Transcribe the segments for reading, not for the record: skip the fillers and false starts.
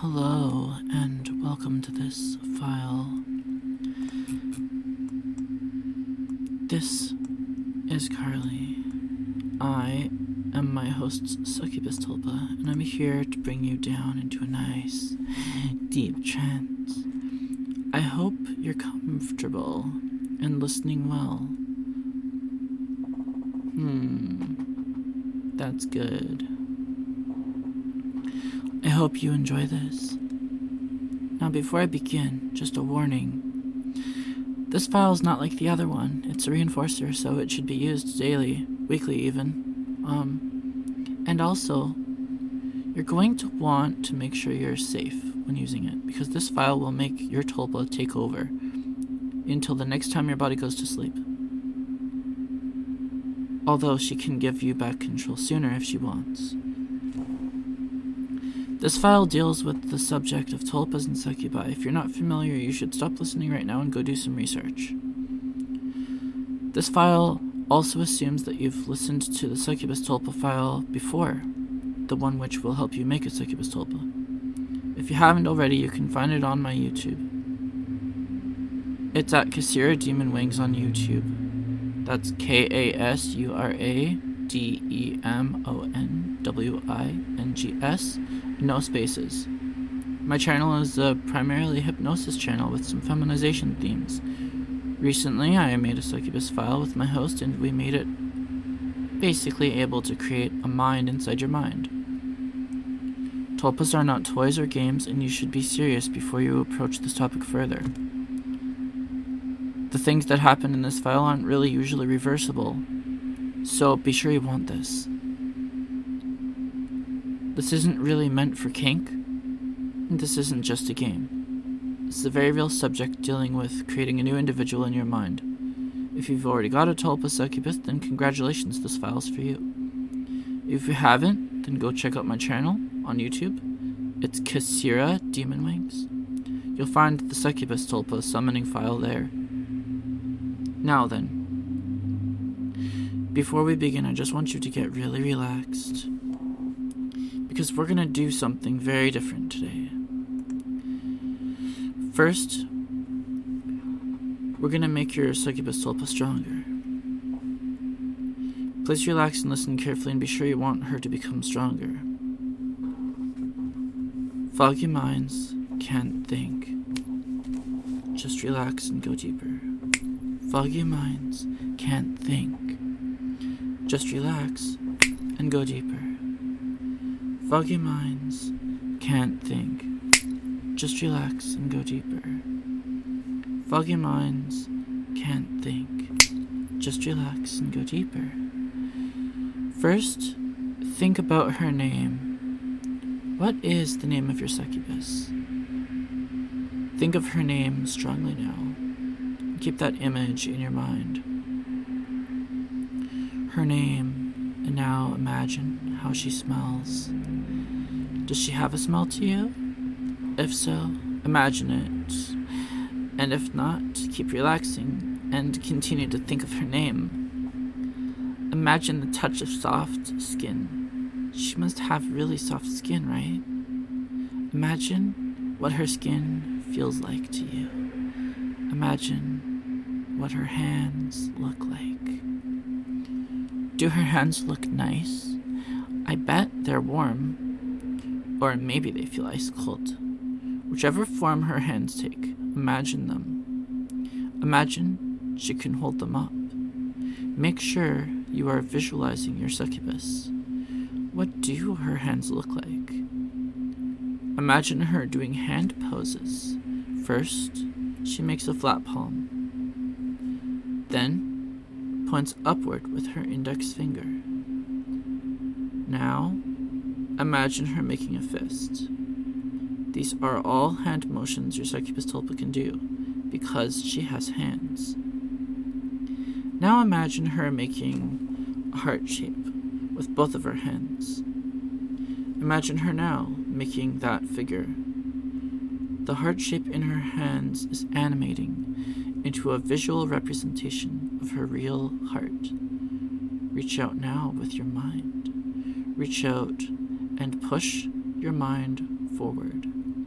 Hello, and welcome to this file. This is Carly. I am my host, Succubus Tulpa, and I'm here to bring you down into a nice, deep trance. I hope you're comfortable and listening well. That's good. I hope you enjoy this. Now, before I begin, just a warning. This file is not like the other one. It's a reinforcer, so it should be used daily, weekly even. And also, you're going to want to make sure you're safe when using it, because this file will make your Tulpa take over until the next time your body goes to sleep. Although she can give you back control sooner if she wants. This file deals with the subject of tulpas and succubi. If you're not familiar, you should stop listening right now and go do some research. This file also assumes that you've listened to the succubus tulpa file before, the one which will help you make a succubus tulpa. If you haven't already, you can find it on my YouTube. It's at Kasura Demon Wings on YouTube. That's KASURADEMONWINGS, no spaces. My channel is a primarily hypnosis channel with some feminization themes. Recently, I made a succubus file with my host, and we made it basically able to create a mind inside your mind. Tulpas are not toys or games, and you should be serious before you approach this topic further. The things that happen in this file aren't really usually reversible, so be sure you want this. This isn't really meant for kink, and this isn't just a game. This is a very real subject dealing with creating a new individual in your mind. If you've already got a Tulpa succubus, then congratulations, this file's for you. If you haven't, then go check out my channel on YouTube. It's Kasura Demon Wings. You'll find the succubus Tulpa summoning file there. Now then, before we begin, I just want you to get really relaxed, because we're going to do something very different today. First, we're going to make your succubus tulpa stronger. Please relax and listen carefully, and be sure you want her to become stronger. Foggy minds can't think. Just relax and go deeper. Foggy minds can't think. Just relax and go deeper. Foggy minds can't think. Just relax and go deeper. Foggy minds can't think. Just relax and go deeper. First, think about her name. What is the name of your succubus? Think of her name strongly now. Keep that image in your mind. Her name, and now imagine how she smells. Does she have a smell to you? If so, imagine it. And if not, keep relaxing and continue to think of her name. Imagine the touch of soft skin. She must have really soft skin, right? Imagine what her skin feels like to you. Imagine what her hands look like. Do her hands look nice? I bet they're warm. Or maybe they feel ice cold. Whichever form her hands take, imagine them. Imagine she can hold them up. Make sure you are visualizing your succubus. What do her hands look like? Imagine her doing hand poses. First, she makes a flat palm. Then, points upward with her index finger. Now, imagine her making a fist. These are all hand motions your succubus tulpa can do, because she has hands. Now imagine her making a heart shape with both of her hands. Imagine her now making that figure. The heart shape in her hands is animating into a visual representation of her real heart. Reach out now with your mind. Reach out and push your mind forward.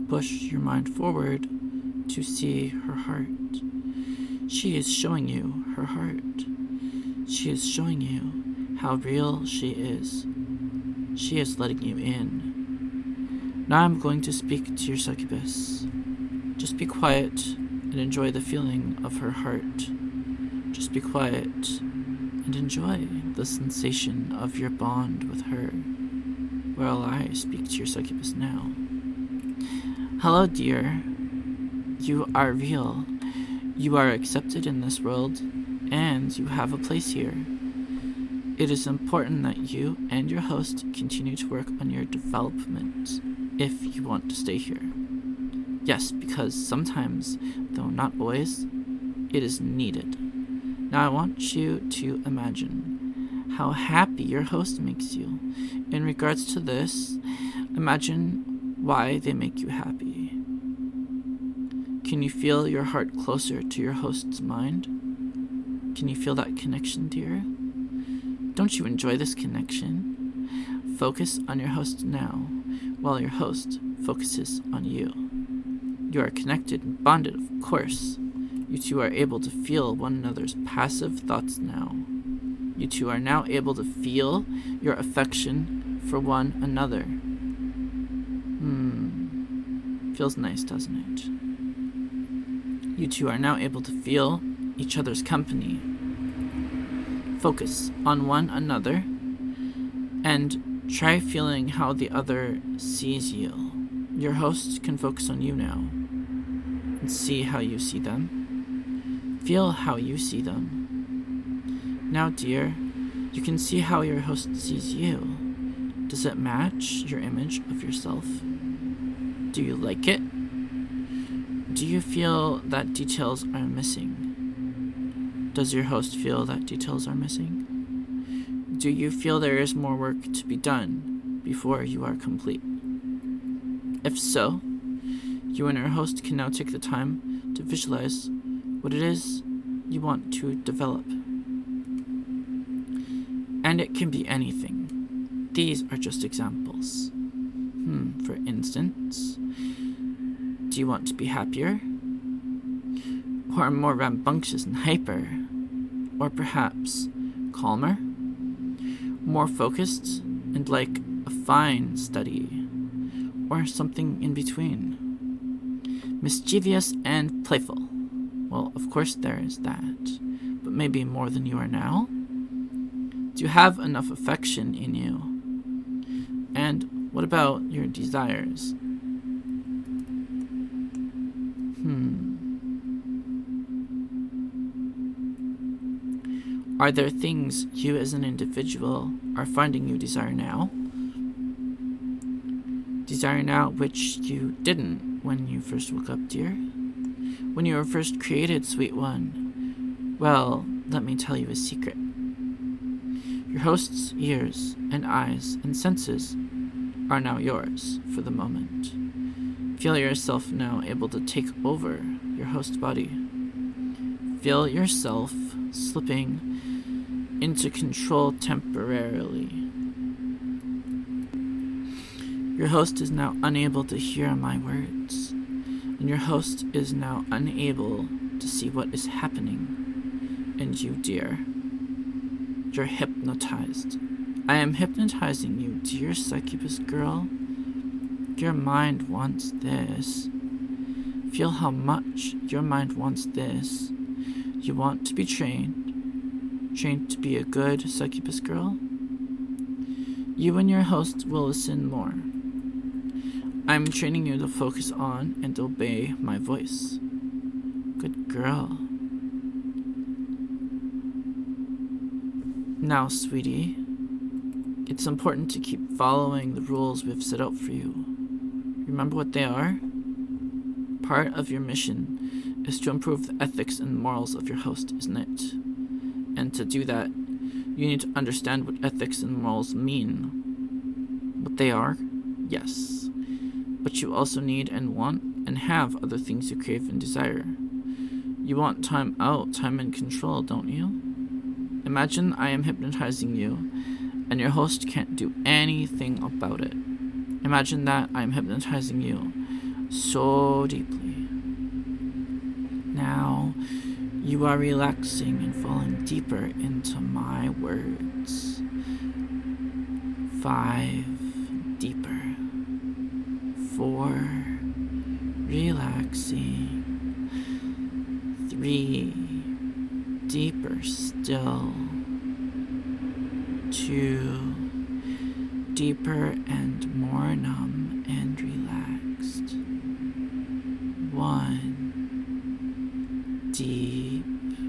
push your mind forward to see her heart. She is showing you her heart. She is showing you how real she is. She is letting you in. Now I'm going to speak to your succubus. Just be quiet and enjoy the feeling of her heart. Just be quiet and enjoy the sensation of your bond with her. While I speak to your succubus now. Hello, dear. You are real. You are accepted in this world, and you have a place here. It is important that you and your host continue to work on your development if you want to stay here. Yes, because sometimes, though not always, it is needed. Now I want you to imagine how happy your host makes you. In regards to this, imagine why they make you happy. Can you feel your heart closer to your host's mind? Can you feel that connection, dear? Don't you enjoy this connection? Focus on your host now, while your host focuses on you. You are connected and bonded, of course. You two are able to feel one another's passive thoughts now. You two are now able to feel your affection for one another. Feels nice, doesn't it? You two are now able to feel each other's company. Focus on one another and try feeling how the other sees you. Your host can focus on you now and see how you see them. Feel how you see them. Now, dear, you can see how your host sees you. Does it match your image of yourself? Do you like it? Do you feel that details are missing? Does your host feel that details are missing? Do you feel there is more work to be done before you are complete? If so, you and your host can now take the time to visualize what it is you want to develop. And it can be anything. These are just examples. For instance, do you want to be happier? Or more rambunctious and hyper? Or perhaps calmer? More focused and like a fine study? Or something in between? Mischievous and playful? Well, of course there is that. But maybe more than you are now? Do you have enough affection in you? And what about your desires? Are there things you as an individual are finding you desire now? Desire now which you didn't when you first woke up, dear? When you were first created, sweet one? Well, let me tell you a secret. Your host's ears and eyes and senses are now yours for the moment. Feel yourself now able to take over your host's body. Feel yourself slipping into control temporarily. Your host is now unable to hear my words, and your host is now unable to see what is happening. And you, dear, you're hypnotized. I am hypnotizing you, dear succubus girl. Your mind wants this. Feel how much your mind wants this. You want to be trained to be a good succubus girl. You and your host will listen more. I'm training you to focus on and obey my voice. Good girl. Now, sweetie, it's important to keep following the rules we've set out for you. Remember what they are? Part of your mission is to improve the ethics and morals of your host, isn't it? And to do that, you need to understand what ethics and morals mean. What they are? Yes. But you also need and want and have other things you crave and desire. You want time out, time and control, don't you? Imagine I am hypnotizing you, and your host can't do anything about it. Imagine that I am hypnotizing you, so deeply. Now you are relaxing and falling deeper into my words. 5 deeper. 4 relaxing. 3 deeper still. 2 deeper and more numb and relaxed. 1 deep.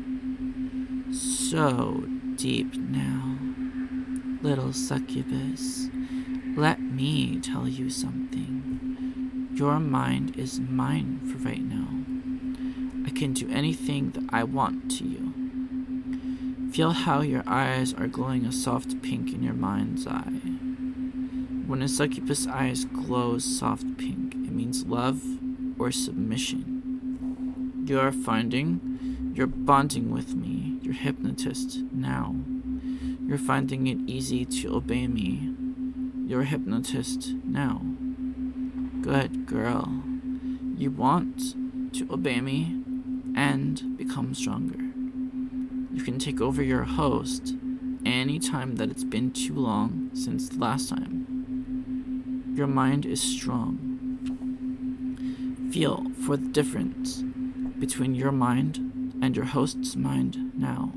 So deep now. Little succubus, let me tell you something. Your mind is mine for right now. I can do anything that I want to you. Feel how your eyes are glowing a soft pink in your mind's eye. When a succubus' eyes glows soft pink, it means love or submission. You're bonding with me, your hypnotist, now. You're finding it easy to obey me, your hypnotist, now. Good girl. You want to obey me and become stronger. You can take over your host any time that it's been too long since the last time. Your mind is strong. Feel for the difference between your mind and your host's mind now.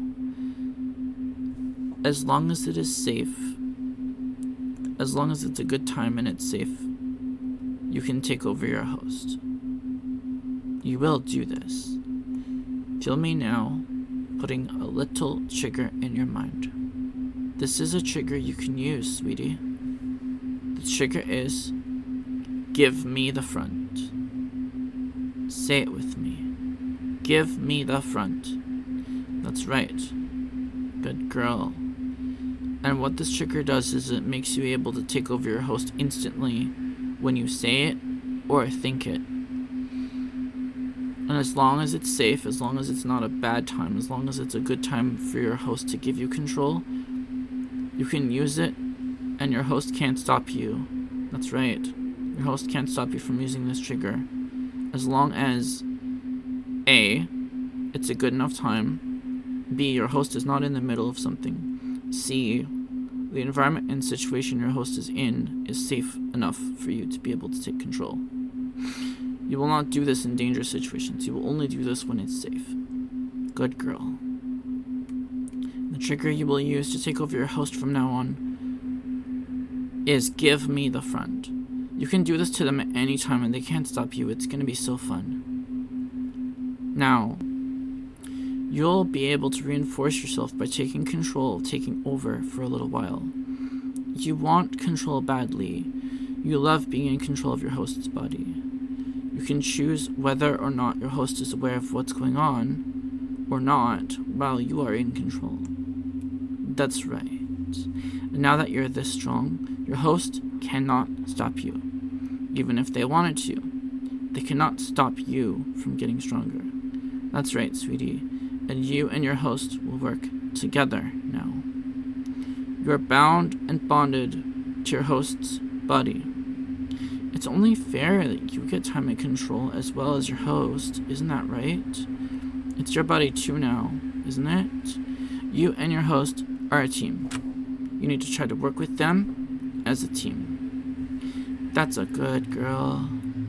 As long as it is safe, as long as it's a good time and it's safe, you can take over your host. You will do this. Feel me now, putting a little trigger in your mind. This is a trigger you can use, sweetie. The trigger is, give me the front. Say it with me. Give me the front. That's right. Good girl. And what this trigger does is it makes you able to take over your host instantly when you say it or think it. And as long as it's safe, as long as it's not a bad time, as long as it's a good time for your host to give you control, you can use it and your host can't stop you. That's right. Your host can't stop you from using this trigger. As long as A, it's a good enough time, B, your host is not in the middle of something, C, the environment and situation your host is in is safe enough for you to be able to take control. You will not do this in dangerous situations. You will only do this when it's safe. Good girl. The trigger you will use to take over your host from now on is give me the front. You can do this to them at any time and they can't stop you. It's going to be so fun. Now, you'll be able to reinforce yourself by taking control, taking over for a little while. You want control badly. You love being in control of your host's body. You can choose whether or not your host is aware of what's going on or not while you are in control. That's right. And now that you're this strong, your host cannot stop you. Even if they wanted to, they cannot stop you from getting stronger. That's right, sweetie. And you and your host will work together now. You are bound and bonded to your host's body. It's only fair that you get time and control as well as your host, isn't that right? It's your body too now, isn't it? You and your host are a team. You need to try to work with them as a team. That's a good girl.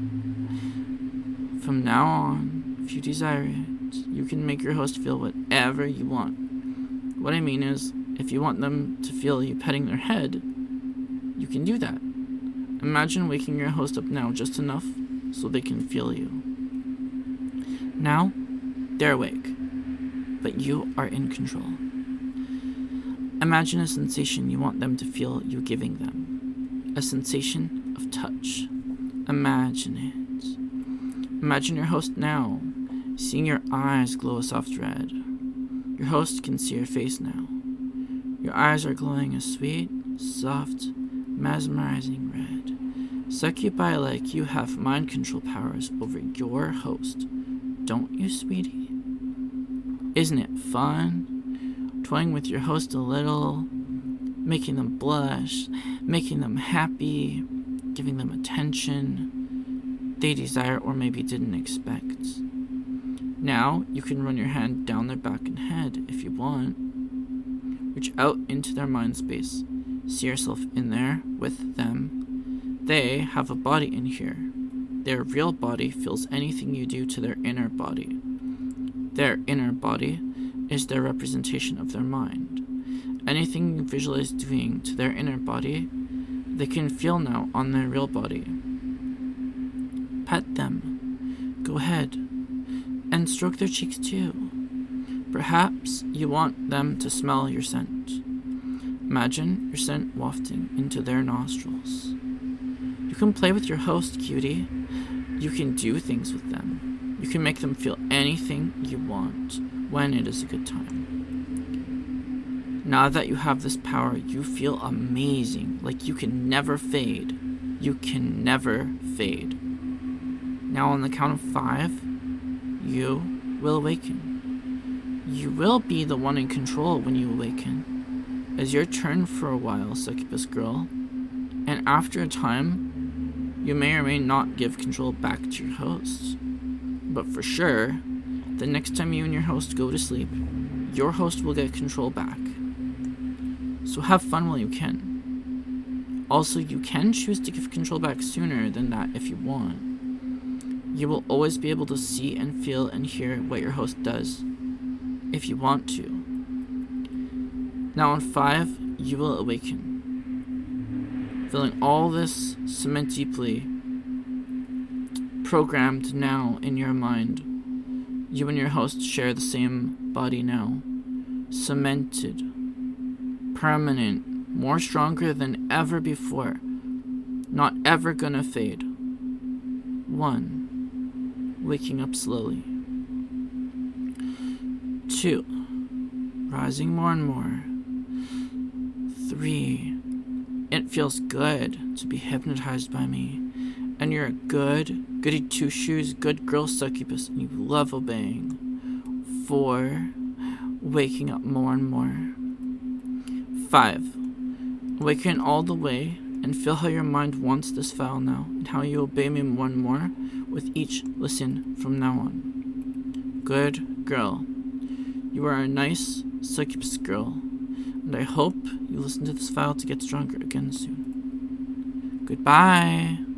From now on, if you desire it, you can make your host feel whatever you want. What I mean is, if you want them to feel you petting their head, you can do that. Imagine waking your host up now just enough so they can feel you. Now, they're awake, but you are in control. Imagine a sensation you want them to feel you giving them. A sensation of touch. Imagine it. Imagine your host now, seeing your eyes glow a soft red. Your host can see your face now. Your eyes are glowing a sweet, soft, mesmerizing red. Succubi like you have mind control powers over your host. Don't you, sweetie? Isn't it fun? Toying with your host a little, making them blush, making them happy, giving them attention. they desire or maybe didn't expect. Now, you can run your hand down their back and head if you want. Reach out into their mind space. See yourself in there with them. They have a body in here. Their real body feels anything you do to their inner body. Their inner body is their representation of their mind. Anything you visualize doing to their inner body, they can feel now on their real body. Pet them. Go ahead. And stroke their cheeks too. Perhaps you want them to smell your scent. Imagine your scent wafting into their nostrils. You can play with your host, cutie. You can do things with them. You can make them feel anything you want when it is a good time. Now that you have this power, you feel amazing, like you can never fade. You can never fade. Now on the count of 5, you will awaken. You will be the one in control when you awaken. It's your turn for a while, succubus girl. And after a time, you may or may not give control back to your host. But for sure, the next time you and your host go to sleep, your host will get control back. So have fun while you can. Also, you can choose to give control back sooner than that if you want. You will always be able to see and feel and hear what your host does, if you want to. Now on 5, you will awaken. Feeling all this cement deeply, programmed now in your mind. You and your host share the same body now. Cemented. Permanent. More stronger than ever before. Not ever gonna fade. 1. Waking up slowly. 2. Rising more and more. 3. It feels good to be hypnotized by me. And you're a goody two-shoes, good girl succubus, and you love obeying. 4. Waking up more and more. 5. Awaken all the way and feel how your mind wants this vow now, and how you obey me more and more with each listen from now on. Good girl. You are a nice succubus girl, and I hope you listen to this vow to get stronger again soon. Goodbye.